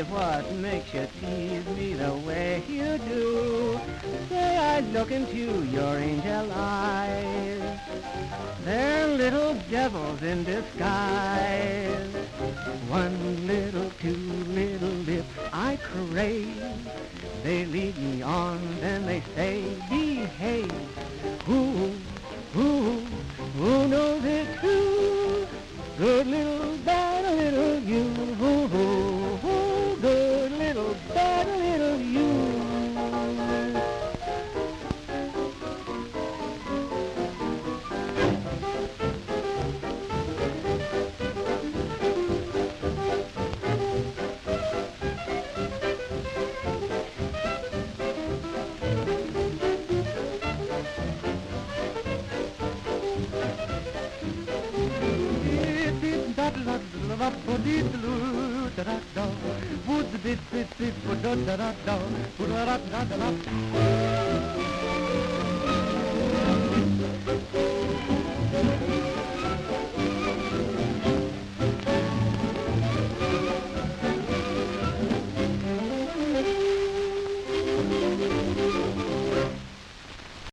what makes you tease me the way you do. Say I look into your angel eyes. They're little devils in disguise. One little, two little lips I crave. They lead me on, then they say, behave. Who, who knows it too? Good little, bad little you. Good little, bad little you. Woods bit bit bit da da da da da da da da.